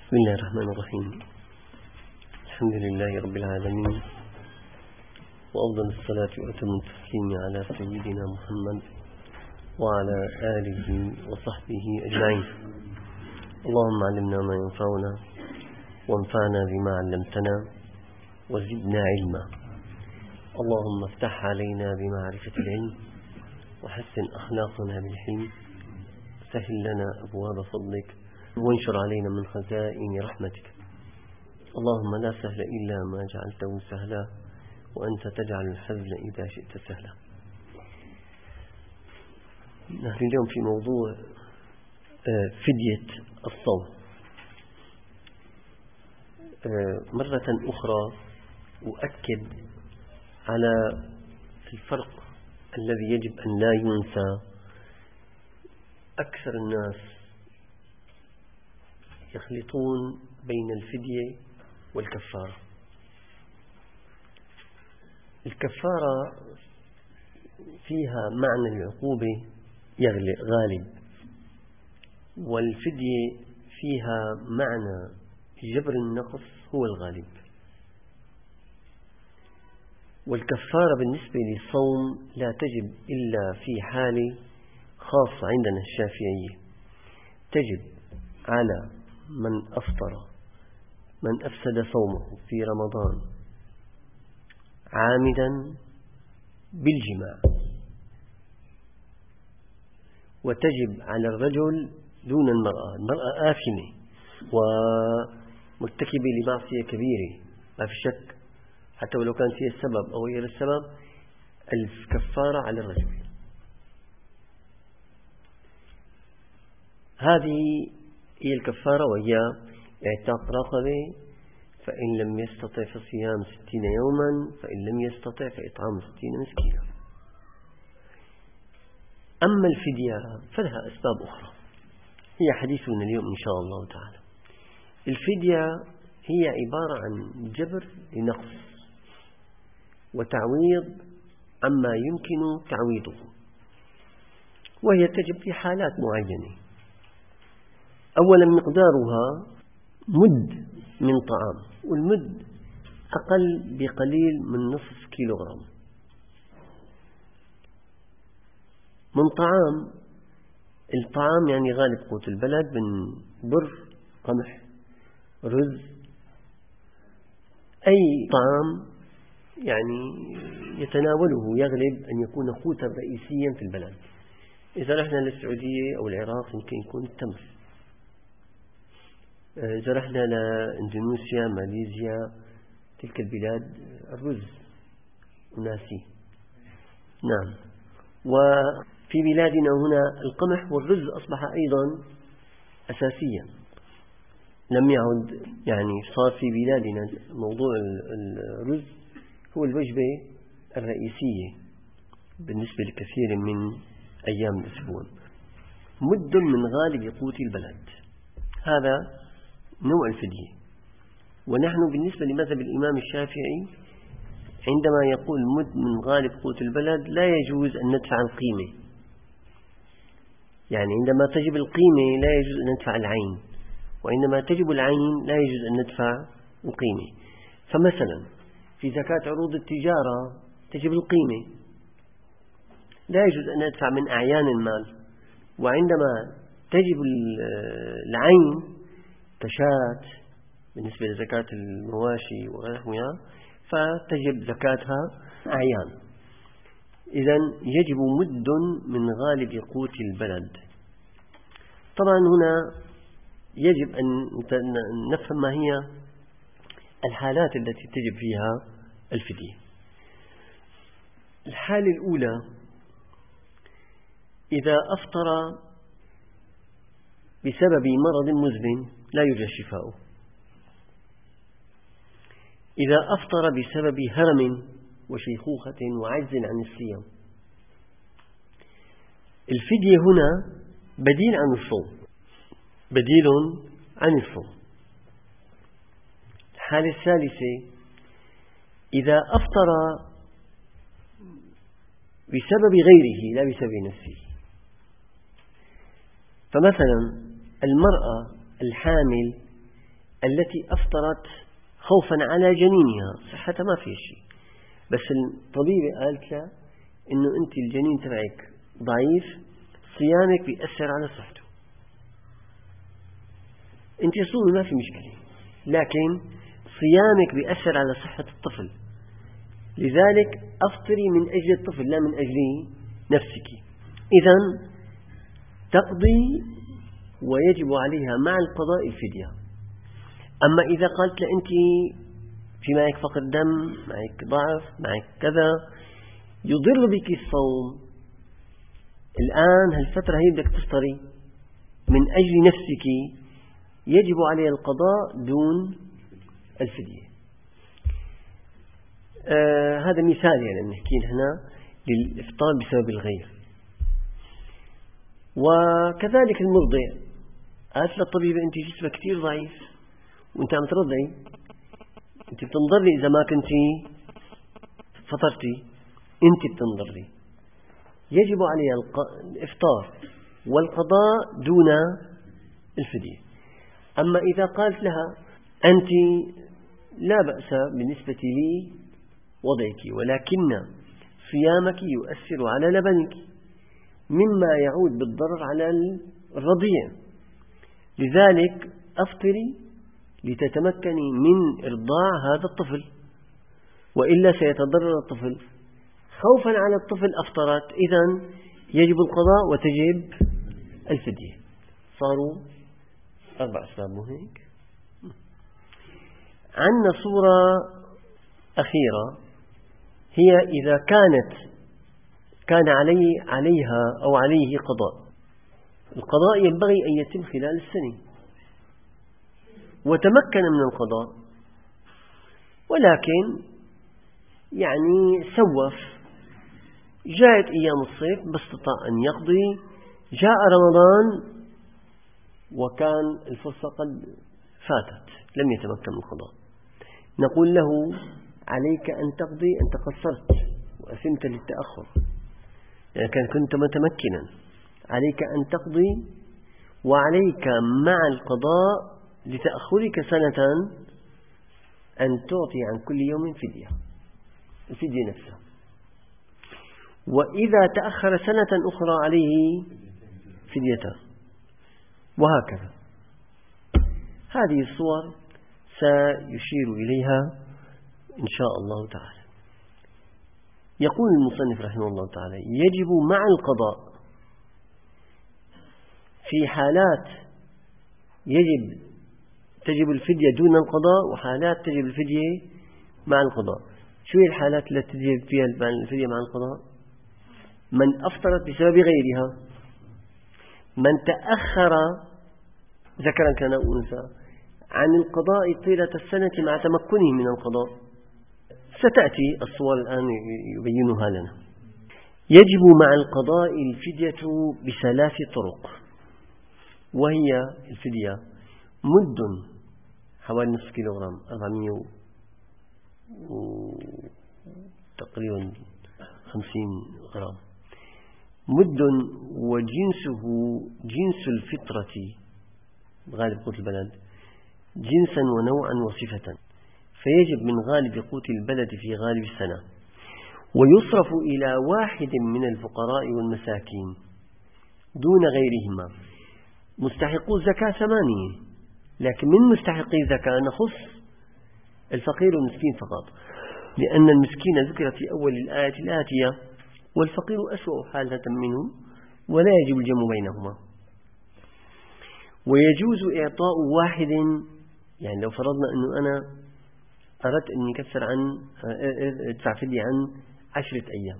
بسم الله الرحمن الرحيم. الحمد لله رب العالمين، وأفضل الصلاة وأتم التسليم على سيدنا محمد وعلى آله وصحبه أجمعين. اللهم علمنا ما ينفعنا وانفعنا بما علمتنا وزدنا علما. اللهم افتح علينا بمعرفة العلم وحسن أخلاقنا بالحلم، سهل لنا أبواب فضلك وانشر علينا من خزائن رحمتك. اللهم لا سهل إلا ما جعلته سهلا، وأنت تجعل الحزن إذا شئت سهلا. نحن اليوم في موضوع فدية الصوم. مرة أخرى أؤكد على الفرق الذي يجب أن لا ينسى. أكثر الناس يخلطون بين الفدية والكفارة. الكفارة فيها معنى العقوبة غالب، والفدية فيها معنى جبر النقص هو الغالب. والكفارة بالنسبة للصوم لا تجب إلا في حالة خاصة عندنا الشافعية، تجب على من أفطر، من أفسد صومه في رمضان عامدا بالجماع، وتجب على الرجل دون المرأة. المرأة آثمة ومرتكبة لمعصية كبيرة ما في شك، حتى ولو كانت هي السبب أو غير السبب، الكفارة على الرجل. هذه هي الكفارة، وهي اعتاق رقبة، فإن لم يستطع فصيام 60 يوما، فإن لم يستطع فإطعام 60 مسكينا. أما الفدية فلها أسباب أخرى، هي حديثنا اليوم إن شاء الله تعالى. الفدية هي عبارة عن جبر لنقص وتعويض عما يمكن تعويضه، وهي تجب في حالات معينة. أولا مقدارها مد من طعام، والمد أقل بقليل من نصف كيلوغرام من طعام. الطعام يعني غالب قوت البلد من بر، قمح، رز، أي طعام يعني يتناوله يغلب أن يكون قوتا رئيسيا في البلد. إذا رحنا للسعودية أو العراق يمكن يكون التمر، إذا رحنا لإندونيسيا، ماليزيا، تلك البلاد الرز وناسي. نعم. وفي بلادنا هنا القمح والرز أصبح أيضا أساسيا، لم يعد يعني صار في بلادنا موضوع الرز هو الوجبة الرئيسية بالنسبة لكثير من أيام الأسبوع. مد من غالب قوت البلد، هذا نوع الفدية. ونحن بالنسبة لمذهب الإمام الشافعي عندما يقول مد من غالب قوت البلد لا يجوز أن ندفع القيمة، يعني عندما تجب القيمة لا يجوز أن ندفع العين، وعندما تجب العين لا يجوز أن ندفع القيمة. فمثلا في زكاة عروض التجارة تجب القيمة، لا يجوز أن ندفع من أعيان المال، وعندما تجب العين كشاة بالنسبة لزكاة المواشي وغيرها فتجب زكاتها أعيان. إذن يجب مد من غالب قوت البلد. طبعا هنا يجب أن نفهم ما هي الحالات التي تجب فيها الفدية. الحالة الأولى إذا أفطر بسبب مرض مزمن لا يرجى شفاؤه، إذا أفطر بسبب هرم وشيخوخة وعجز عن الصيام. الفدية هنا بديل عن الصوم، بديل عن الصوم. الحالة الثالثة إذا أفطر بسبب غيره لا بسبب نفسه. فمثلا المرأة الحامل التي أفطرت خوفا على جنينها، صحتها ما في شيء، بس الطبيبة قالت لها إنه أنت الجنين تبعك ضعيف، صيامك بيأثر على صحته، أنت صومي ما في مشكلة، لكن صيامك بيأثر على صحة الطفل، لذلك أفطري من أجل الطفل لا من أجل نفسك. إذن تقضي ويجب عليها مع القضاء الفدية. أما إذا قالت لأنت في معك فقر دم، معك ضعف، معك كذا يضر بك الصوم، الآن هالفترة هي بدك تفطري من أجل نفسك، يجب عليها القضاء دون الفدية. هذا مثال يعني نحكي هنا للإفطار بسبب الغير. وكذلك المرضع، قالت للطبيبة أنت جسمك كثير ضعيف وأنت عم ترضعي، أنت بتنضري إذا ما كنتي فطرتي، أنت بتنضري، يجب عليها الإفطار والقضاء دون الفدية. أما إذا قالت لها أنت لا بأس بالنسبة لي وضعك، ولكن صيامك يؤثر على لبنك مما يعود بالضرر على الرضيع، لذلك أفطري لتتمكني من إرضاع هذا الطفل، وإلا سيتضرر الطفل. خوفا على الطفل أفطرت، إذن يجب القضاء وتجب الفدية. صاروا 4 أسباب مو هيك؟ عندنا صورة أخيرة، هي إذا كان عليها أو عليه قضاء. القضاء ينبغي أن يتم خلال السنة، وتمكن من القضاء ولكن يعني سوف، جاءت أيام الصيف ما استطاع أن يقضي، جاء رمضان وكان الفرصة قد فاتت لم يتمكن من القضاء، نقول له عليك أن تقضي، أنت قصرت وأثمت للتأخر، يعني كنت متمكنا، عليك أن تقضي، وعليك مع القضاء لتأخرك سنة أن تعطي عن كل يوم فدية، الفدية نفسها، وإذا تأخر سنة أخرى عليه فدية، وهكذا. هذه الصور سيشير إليها إن شاء الله تعالى. يقول المصنف رحمه الله تعالى: يجب مع القضاء في حالات تجب الفدية دون القضاء، وحالات تجب الفدية مع القضاء. شو هي الحالات التي تجب فيها الفدية مع القضاء؟ من أفطرت بسبب غيرها، من تأخر ذكرا كان أو أنثى عن القضاء طيلة السنة مع تمكنه من القضاء. ستأتي الصور الآن يبينها لنا. يجب مع القضاء الفدية ب3 طرق، وهي الفدية مد حوالي نصف كيلوغرام، 400 تقريبا 50 غرام، مد وجنسه جنس الفطرة غالب قوت البلد جنسا ونوعا وصفة، فيجب من غالب قوت البلد في غالب السنة، ويصرف إلى واحد من الفقراء والمساكين دون غيرهما. مستحقو الزكاة 8، لكن من مستحقي الزكاة نخص الفقير والمسكين فقط، لأن المسكين ذكر في أول الآية الآتية، والفقير أسوأ حالة منه ولا يجب الجمع بينهما. ويجوز إعطاء واحد، يعني لو فرضنا أنه أنا أردت أن يكفر عن ادفع فدية عن 10 أيام،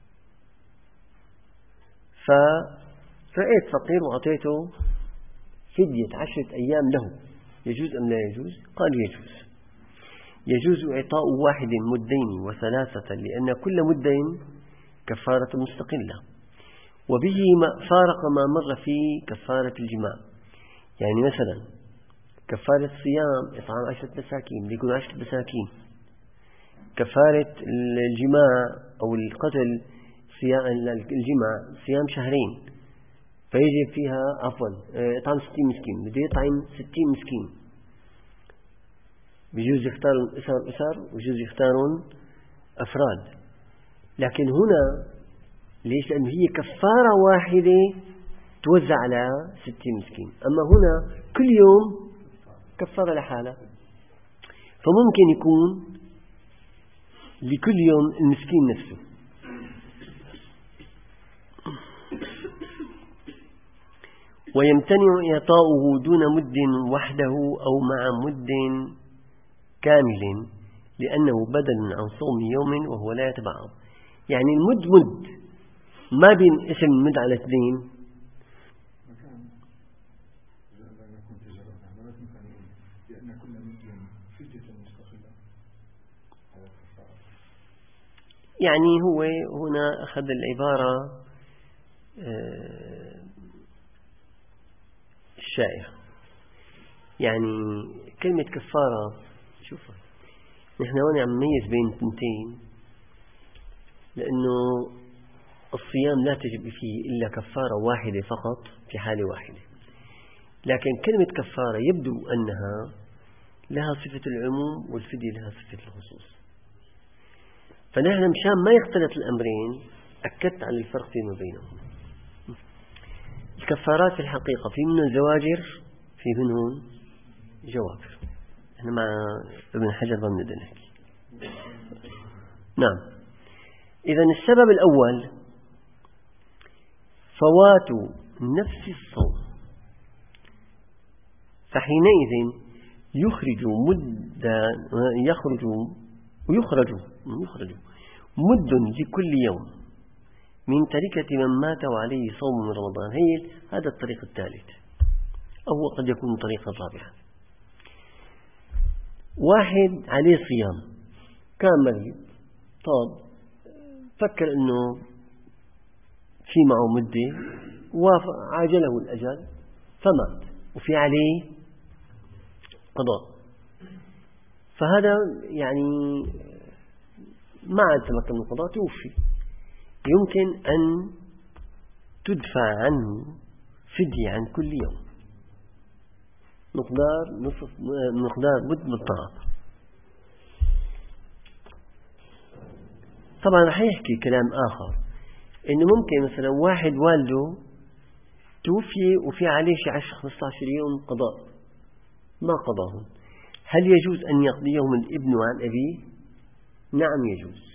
فرأيت فقير وأعطيته فدية 10 أيام له، يجوز أم لا يجوز؟ قال يجوز. يجوز إعطاء واحد مدين و3، لأن كل مدين كفارة مستقلة، وبه فارق ما مر في كفارة الجماع. يعني مثلا كفارة الصيام إطعام 10 مساكين ليكون 10 مساكين، كفارة الجماع أو القتل الجماع صيام 2 شهر، فيجب فيها إطعام 60 مسكين، بده يطعم 60 مسكين، بيجوز يختارون أسر ويجوز يختارون أفراد. لكن هنا ليش؟ لأنه هي كفارة واحدة توزع على 60 مسكين. أما هنا كل يوم كفارة لحالة، فممكن يكون لكل يوم المسكين نفسه. ويمتنع إعطاؤه دون مد وحده أو مع مد كامل لأنه بدل عن صوم يوم وهو لا يتبعض. يعني المد مد، ما بين اسم المد على 2. يعني هو هنا أخذ العبارة الشائعة. يعني كلمة كفارة، شوفوا نحن هون عم نميز بين اثنتين، لأنه الصيام لا تجب فيه إلا كفارة واحدة فقط في حالة واحدة. لكن كلمة كفارة يبدو أنها لها صفة العموم والفدية لها صفة الخصوص. فنحن مشان ما يختلط الأمرين أكدت على الفرق فيما بينهم. الكفارات في الحقيقة في منهم زواجر، في منهم جوابر. احنا مع ابن حجر ضمن ذلك. نعم. إذن السبب الأول فوات نفس الصوم، فحينئذ يخرج مد لكل يوم من تركة من مات وعليه صوم من رمضان. هذا الطريق الثالث، أو هو قد يكون طريقا رابعا. واحد عليه صيام، كان مريض، طاب، فكر أنه في معه مدة وعاجله الأجل فمات وفي عليه قضاء، فهذا يعني ما عاد تمكن من القضاء، توفي. يمكن أن تدفع عنه فدية عن كل يوم مقدار مد من الطعام. طبعا رح يحكي كلام آخر، إنه ممكن مثلا واحد والده توفي وفي عليه شي 10-15 يوم قضاء ما قضاهم، هل يجوز أن يقضيهم الابن عن أبيه؟ نعم يجوز،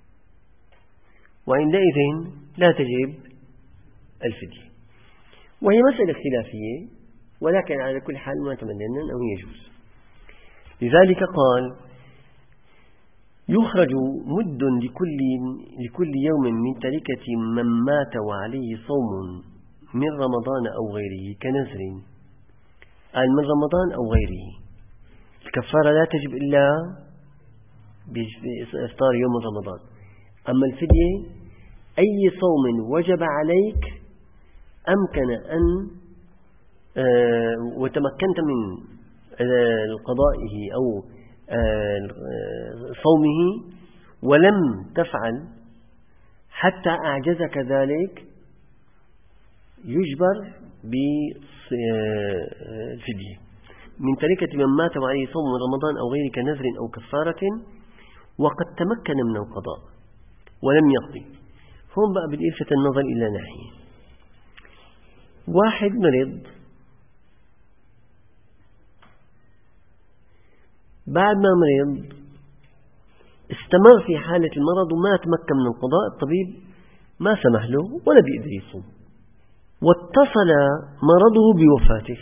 وعندئذ لا تجب الفدية. وهي مسألة خلافية، ولكن على كل حال ما تمنينا أنه يجوز. لذلك قال يخرج مد لكل يوم من تركة من مات وعليه صوم من رمضان أو غيره كنذر. قال من رمضان أو غيره، الكفارة لا تجب إلا بإفطار يوم رمضان. أما الفدية أي صوم وجب عليك أمكن أن وتمكنت من قضائه أو صومه ولم تفعل حتى أعجزك ذلك، يجبر بالفدية. من تركة من مات وعليه صوم من رمضان أو غيره كنذر أو كفارة وقد تمكن من القضاء ولم يقضي. هم بقى بدي ألفت النظر إلى ناحية. واحد مرض، بعد ما مرض استمر في حالة المرض وما تمكن من القضاء، الطبيب ما سمح له ولا بيقدر يصوم، واتصل مرضه بوفاته.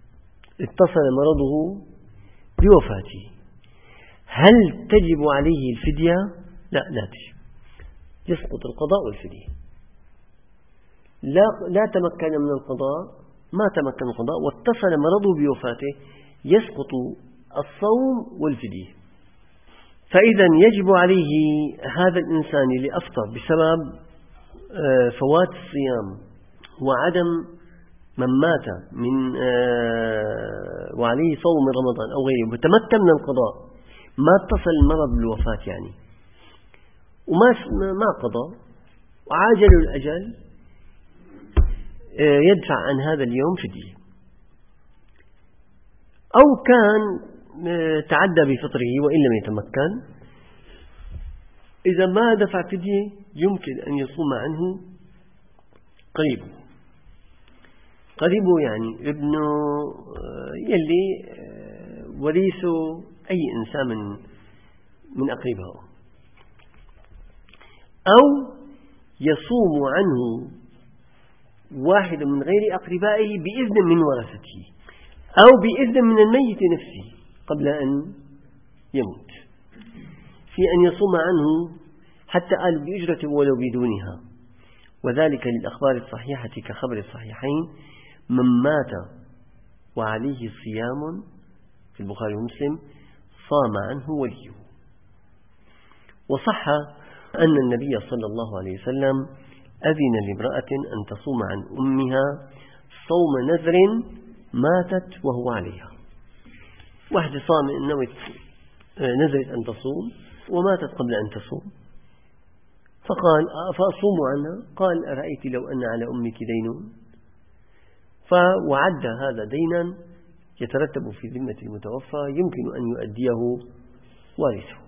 هل تجب عليه الفدية؟ لا تجب، يسقط القضاء والفدية. لا تمكن من القضاء، ما تمكن من القضاء واتصل مرضه بوفاته، يسقط الصوم والفدية. فإذا يجب عليه هذا الإنسان اللي أفطر بسبب فوات الصيام وعدم من مات من وعليه صوم من رمضان أو غيره وتمكن من القضاء، ما اتصل المرض بالوفاة يعني وما قضى وعاجل الأجل، يدفع عن هذا اليوم فدية. أو كان تعدى بفطره وإن لم يتمكن، إذا ما دفع فدية يمكن أن يصوم عنه قريبه. قريبه يعني ابنه يلي وريثه أي إنسان من أقربائه، أو يصوم عنه واحد من غير أقربائه بإذن من ورثته أو بإذن من الميت نفسه قبل أن يموت، في أن يصوم عنه حتى قال بأجرة ولو بدونها، وذلك للأخبار الصحيحة كخبر الصحيحين: من مات وعليه صيام في البخاري ومسلم صام عنه وليه. وصح أن النبي صلى الله عليه وسلم أذن لامرأة أن تصوم عن أمها صوم نذر ماتت وهو عليها. واحدة نذرت أن تصوم وماتت قبل أن تصوم، فقال فأصوم عنها؟ قال: أرأيت لو أن على أمك دين؟ فوعد هذا دينا يترتب في ذمة المتوفى يمكن أن يؤديه وارثه.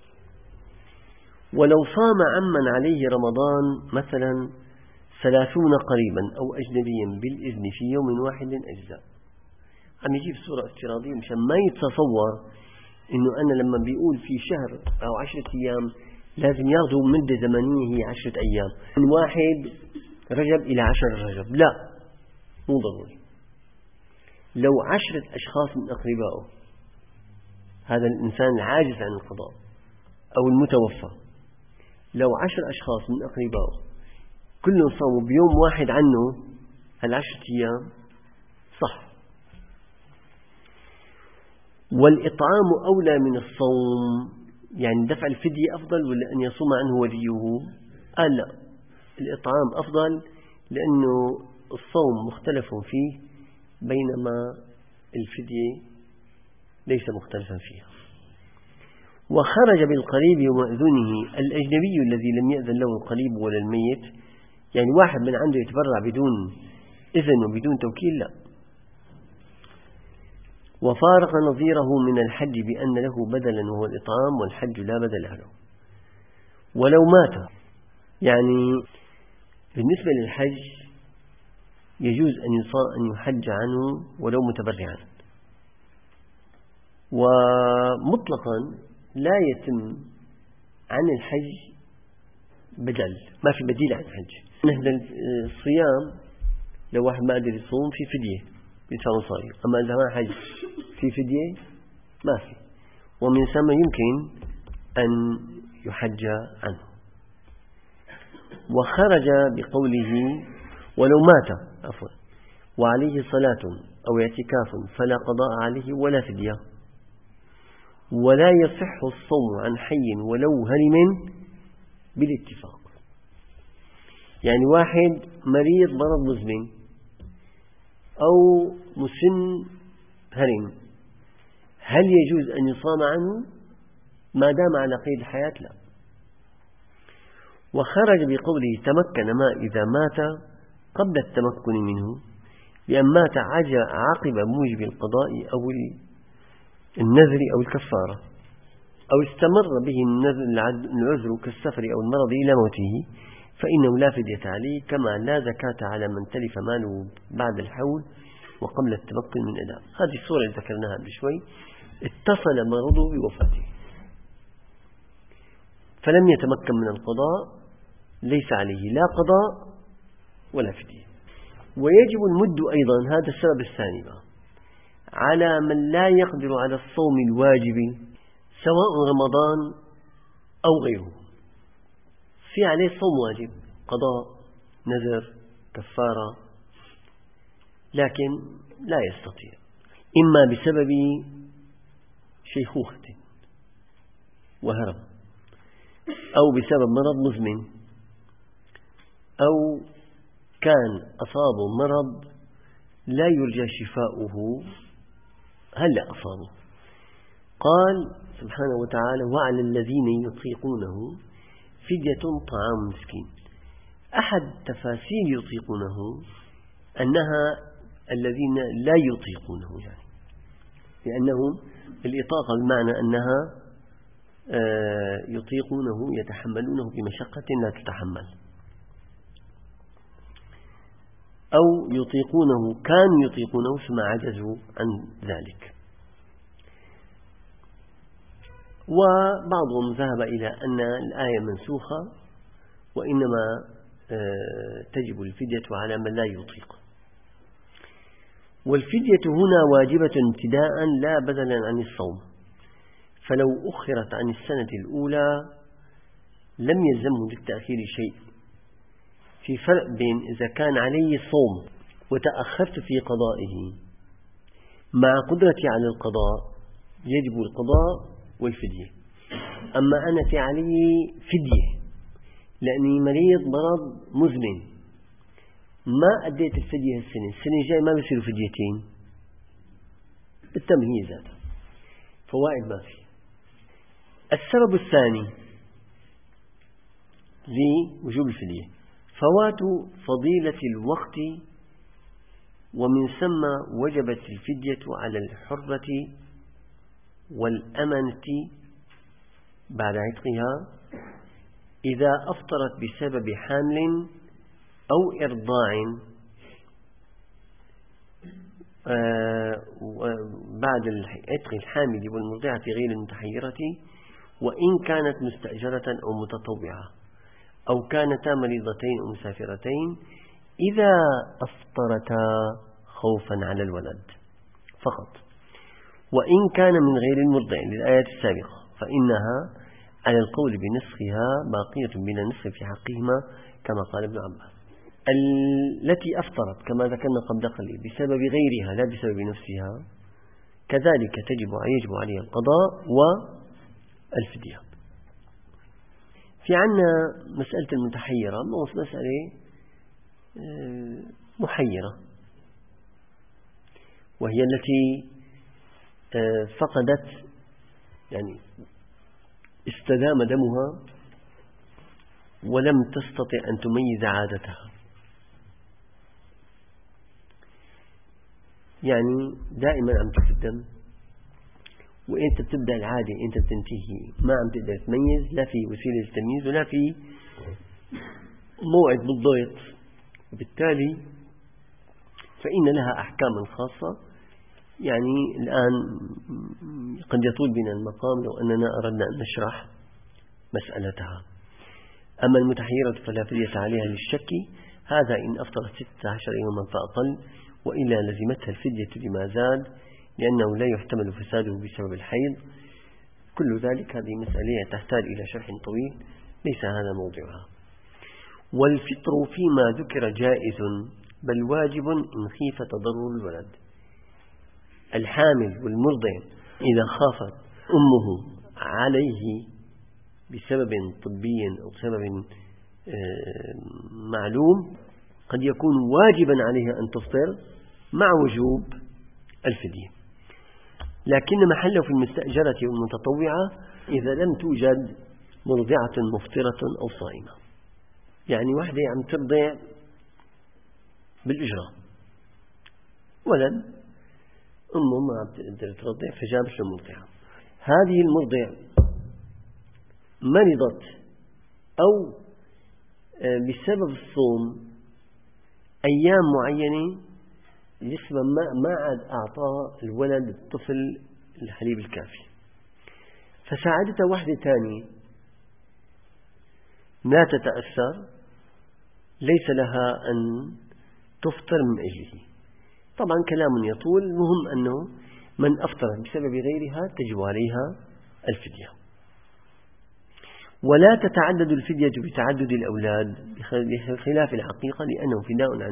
ولو صام عمن عليه رمضان مثلا 30 قريبا أو أجنبيا بالإذن في يوم واحد أجزاء. عم يجيب صورة افتراضية مشان ما يتصور إنه أنا لما بيقول في شهر أو 10 أيام لازم ياخذوا مدة زمنية هي 10 أيام، من 1 رجب إلى 10 رجب، لا، مو ضروري. لو 10 أشخاص من أقربائه، هذا الإنسان العاجز عن القضاء أو المتوفى، لو 10 أشخاص من أقربائه كلهم صاموا بيوم واحد عنه ال10 أيام صح. والإطعام أولى من الصوم، يعني دفع الفدية أفضل ولا أن يصوم عنه وليه؟ قال لا، الإطعام أفضل لأنه الصوم مختلف فيه بينما الفدية ليس مختلفا فيها. وخرج بالقريب ومأذونه الأجنبي الذي لم يأذن له القريب ولا الميت، يعني واحد من عنده يتبرع بدون إذن وبدون توكيل، لا. وفارق نظيره من الحج بأن له بدلا وهو الإطعام، والحج لا بدل له. ولو مات، يعني بالنسبة للحج يجوز أن يحج عنه ولو متبرعا، ومطلقا لا يتم عن الحج بدل، ما في بديل عن الحج. مثل الصيام لو واحد ما قدر يصوم في فدية يدفع مصاري، أما إذا ما حج في فدية ما في، ومن ثم يمكن أن يحج عنه. وخرج بقوله ولو مات وعليه صلاة أو اعتكاف فلا قضاء عليه ولا فدية، ولا يصح الصوم عن حي ولو هرم بالاتفاق. يعني واحد مريض مرض مزمن أو مسن هرم، هل يجوز أن يصام عنه ما دام على قيد الحياة؟ لا. وخرج بقوله تمكن ما إذا مات قبل التمكن منه، لأن مات عقب موجب القضاء أو النذر أو الكفارة، أو استمر به العذر كالسفر أو المرض إلى موته، فإنه لا فدية عليه، كما لا زكاة على من تلف ماله بعد الحول وقبل التمكن من أداء. هذه الصورة اللي ذكرناها قبل شوي، اتصل مرضه بوفاته فلم يتمكن من القضاء، ليس عليه لا قضاء ولا فدية. ويجب المد أيضا، هذا السبب الثاني بقى، على من لا يقدر على الصوم الواجب سواء رمضان أو غيره، في عليه صوم واجب، قضاء، نذر، كفارة، لكن لا يستطيع، إما بسبب شيخوخة وهرم، أو بسبب مرض مزمن، أو كان أصابه مرض لا يرجى شفاؤه هلأ أصابه. قال سبحانه وتعالى وعلى الذين يطيقونه فدية طعام مسكين. أحد تفاسير يطيقونه أنها الذين لا يطيقونه، يعني لأنه الإطاقة بمعنى أنها يطيقونه يتحملونه بمشقة لا تتحمل، أو يطيقونه كانوا يطيقونه ثم عجزوا عن ذلك. وبعضهم ذهب إلى أن الآية منسوخة وإنما تجب الفدية على من لا يطيق. والفدية هنا واجبة ابتداء لا بدلا عن الصوم، فلو أخرت عن السنة الأولى لم يلزمه للتأخير شيء. في فرق بين إذا كان علي صوم وتأخرت في قضائه مع قدرتي على القضاء يجب القضاء والفدية. أما أنا في علي فدية لأني مريض مرض مزمن ما أديت الفدية السنة الجاية ما بيصيروا فديتين بالتمهيز، هذا فوائد ما في. السبب الثاني لوجوب الفدية فوات فضيلة الوقت، ومن ثم وجبت الفدية على الحرة والأمنة بعد عتقها إذا أفطرت بسبب حمل أو إرضاع بعد عتق الحامل والمرضعة غير المتحيرة، وإن كانت مستأجرة أو متطوعة، أو كانتا مريضتين أو مسافرتين إذا أفطرتا خوفا على الولد فقط. وإن كان من غير المرضع للآيات السابقة فإنها على القول بنسخها باقية بلا نسخ في حقهما كما قال ابن عباس. التي أفطرت كما ذكرنا قبل قليل بسبب غيرها لا بسبب نفسها كذلك يجب عليها القضاء والفدية. في عنا مسألة المتحيرة، مسألة محيرة، وهي التي فقدت يعني استدام دمها ولم تستطع أن تميز عادتها. يعني دائما عم تشوف الدم وإنت بتبدأ العادة إنت بتنتهي ما عم تقدر تميز، لا في وسيلة للتمييز ولا في موعد بالضبط، بالتالي فإن لها أحكام خاصة. يعني الآن قد يطول بنا المقام لو أننا أردنا أن نشرح مسألتها. أما المتحيرة فلا فدية عليها للشك، هذا إن أفطرت 16 يوما فأقل، وإلا لزمتها الفدية لما زاد لأنه لا يحتمل فساده بسبب الحيض. كل ذلك هذه مسألة تحتاج إلى شرح طويل ليس هذا موضوعها. والفطر فيما ذكر جائز بل واجب إن خيف تضرر الولد. الحامل والمرضع إذا خافت أمه عليه بسبب طبي أو سبب معلوم قد يكون واجبا عليها أن تفطر مع وجوب الفدية، لكن محله في المستأجرة أو المتطوعة إذا لم توجد مرضعة مفطرة أو صائمة. يعني واحدة عم ترضع بالإجرة ولد أمه ما بتقدر ترضع فجابت المرضعة، هذه المرضع مرضت أو بسبب الصوم أيام معينة جسما ما عاد أعطى الولد الطفل الحليب الكافي، فساعدتها واحدة ثانية لا تتأثر ليس لها أن تفطر من أجله. طبعا كلام يطول، المهم أنه من أفطر بسبب غيرها تجب عليها الفدية. ولا تتعدد الفدية بتعدد الأولاد بخلاف الحقيقة، لأنه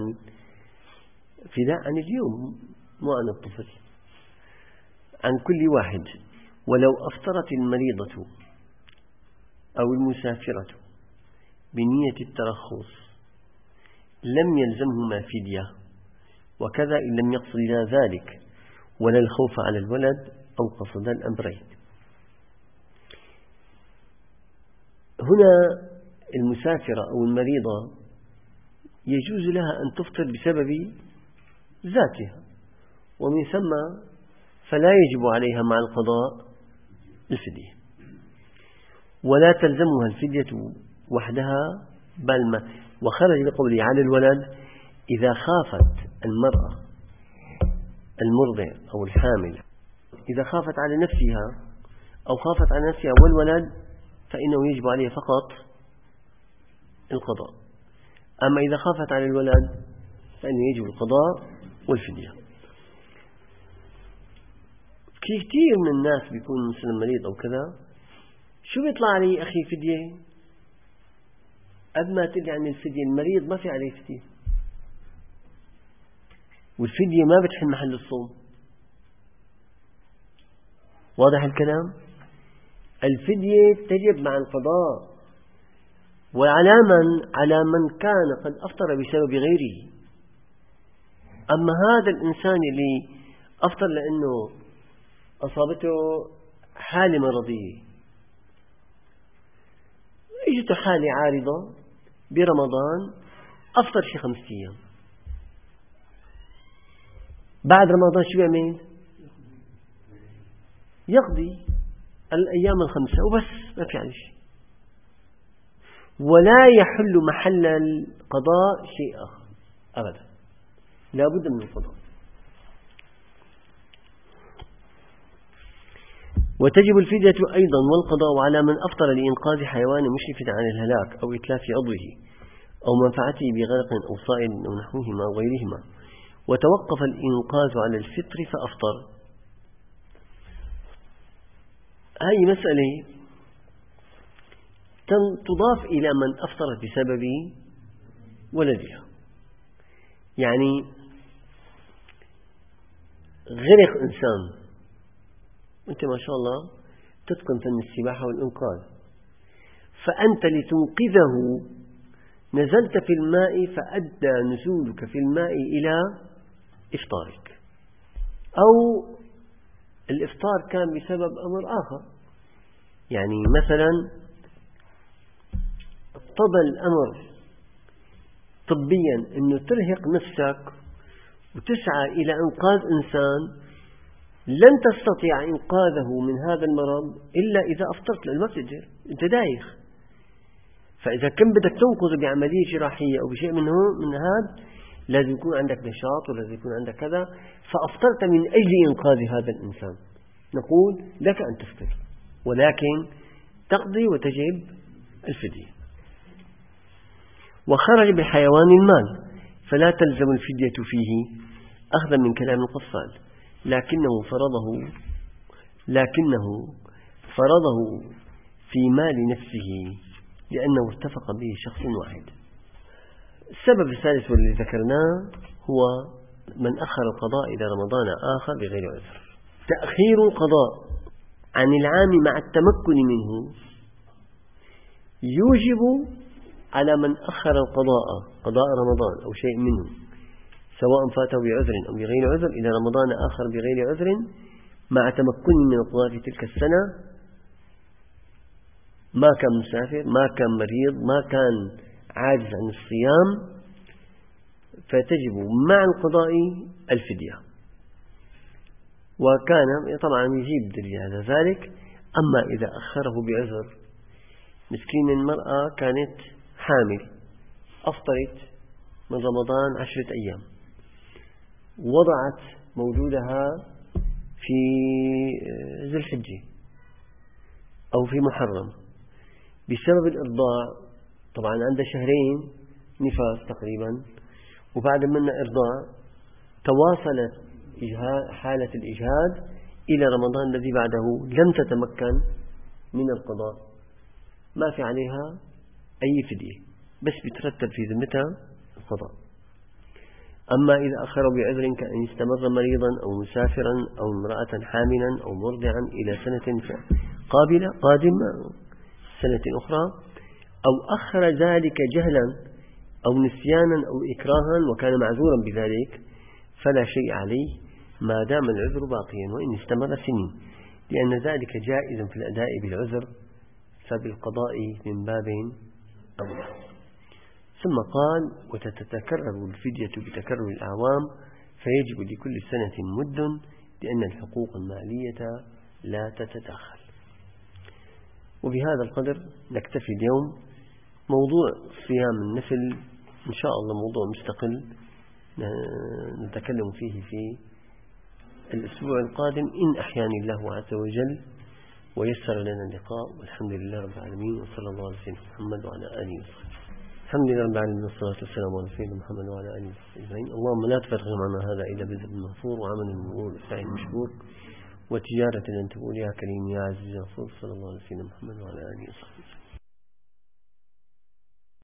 فداء عن اليوم مو عن الطفل، عن كل واحد. ولو أفطرت المريضة أو المسافرة بنية الترخص لم يلزمهما فدية، وكذا إن لم يقصدا ذلك ولا الخوف على الولد أو قصدا الأمرين. هنا المسافرة أو المريضة يجوز لها أن تفطر بسبب ذاتها، ومن ثم فلا يجب عليها مع القضاء الفدية، ولا تلزمها الفدية وحدها بل ما. وخرج بقوله على الولد إذا خافت المرأة المرضع أو الحامل، إذا خافت على نفسها أو خافت على نفسها والولد فإنه يجب عليه فقط القضاء. أما إذا خافت على الولد فإنه يجب القضاء والفدية. كثير من الناس بيكون مثلا مريض أو كذا، شو بيطلع عليه أخي فدية؟ قد ما تدري عن الفدية، المريض ما في عليه فدية، والفدية ما بتحل محل الصوم. واضح الكلام؟ الفدية تجب مع القضاء، على من كان قد أفطر بسبب غيره. أما هذا الإنسان اللي أفطر لأنه أصابته حالة مرضية، اجته حالة عارضة برمضان، أفطر شي 5 أيام، بعد رمضان شو يعمل؟ يقضي الأيام 5 وبس، ما في عليه شيء، ولا يحل محل القضاء شيء آخر أبدا، لا بد من القضاء. وتجب الفدية أيضا والقضاء على من أفطر لإنقاذ حيوان مشرف عن الهلاك أو إتلاف عضوه أو منفعته بغرق أو صائد أو نحوهما أو غيرهما، وتوقف الإنقاذ على الفطر فأفطر. هذه مسألة تضاف إلى من أفطرت بسبب ولدها، يعني غرق إنسان، أنت ما شاء الله تتقن فن السباحة والإنقاذ، فأنت لتنقذه نزلت في الماء، فأدى نزولك في الماء إلى إفطارك، أو الإفطار كان بسبب أمر آخر، يعني مثلا اقتضى الأمر طبيا أنه ترهق نفسك وتسعى إلى إنقاذ إنسان، لن تستطيع إنقاذه من هذا المرض إلا إذا أفطرت، لأنه ما بتقدر، أنت دايخ. فإذا كنت بدك تنقذ بعملية جراحية أو بشيء من هذا، لازم يكون عندك نشاط ولازم يكون عندك كذا، فأفطرت من أجل إنقاذ هذا الإنسان، نقول لك أن تفطر، ولكن تقضي وتجب الفدية. وخرج بحيوان المال فلا تلزم الفدية فيه أخذا من كلام القفال، لكنه فرضه في مال نفسه لأنه ارتفق به شخص واحد. السبب الثالث والذي ذكرناه هو من أخر القضاء إلى رمضان آخر بغير عذر. تأخير القضاء عن العام مع التمكن منه يوجب على من أخر قضاء رمضان أو شيء منه، سواء فاته بعذر أو بغير عذر، إلى رمضان آخر بغير عذر مع تمكن من القضاء في تلك السنة، ما كان مسافر، ما كان مريض، ما كان عاجز عن الصيام، فتجب مع القضاء الفدية. وكان طبعا يجيب دليل على ذلك. أما إذا أخره بعذر، مسكين المرأة كانت حامل، أفطرت من رمضان 10 أيام، وضعت مولودها في ذي الحجة أو في محرم بسبب الإرضاع، طبعا عندها 2 شهر نفاس تقريبا، وبعد منها إرضاع تواصلت حالة الإجهاد إلى رمضان الذي بعده، لم تتمكن من القضاء، ما في عليها أي فدية، بس بترتب في ذمتها القضاء. أما إذا أخروا بعذر كأن يستمر مريضا أو مسافرا أو امرأة حاملا أو مرضعا إلى سنة قادمة سنة أخرى، أو أخر ذلك جهلا أو نسيانا أو إكراها وكان معذورا بذلك، فلا شيء عليه ما دام العذر باقيا وإن استمر سنين، لأن ذلك جائز في الأداء بالعذر، فبالقضاء من باب أولى. ثم قال: وتتكرر الفدية بتكرر الأعوام، فيجب لكل سنة مد لأن الحقوق المالية لا تتداخل. وبهذا القدر نكتفي اليوم. موضوع صيام النفل إن شاء الله موضوع مستقل نتكلم فيه في الأسبوع القادم إن أحياني الله عز وجل ويسر لنا اللقاء. والحمد لله رب العالمين، وصلى الله على سيدنا محمد وعلى آله وصحبه. الحمد لله رب العالمين، والصلاة والسلام على سيدنا محمد وعلى آله وصحبه أجمعين. اللهم لا تفرغ معنا هذا إلا بذنب مغفور، وعمل مقبول، وسعي مشكور، وتجارة لن تقول يا كريم يا عزيز يا غفور. صلى الله على سيدنا محمد وعلى آله وصحبه.